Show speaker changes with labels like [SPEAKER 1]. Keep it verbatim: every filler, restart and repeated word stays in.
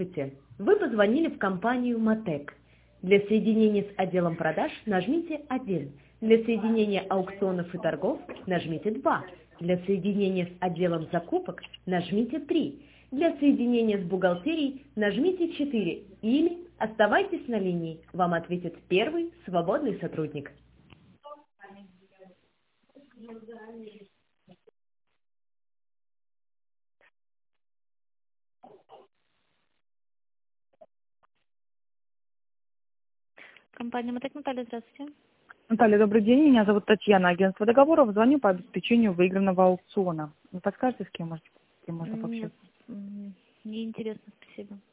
[SPEAKER 1] Здравствуйте! Вы позвонили в компанию Мотек. Для соединения с отделом продаж нажмите один. Для соединения аукционов и торгов нажмите два. Для соединения с отделом закупок нажмите три. Для соединения с бухгалтерией нажмите четыре. Или оставайтесь на линии. Вам ответит первый свободный сотрудник.
[SPEAKER 2] Компания Мотек. Наталья, здравствуйте.
[SPEAKER 3] Наталья, добрый день. Меня зовут Татьяна, агентство договоров. Звоню по обеспечению выигранного аукциона. Вы подскажете, с кем, может, с кем можно
[SPEAKER 2] Нет,
[SPEAKER 3] пообщаться?
[SPEAKER 2] м, не интересно, спасибо.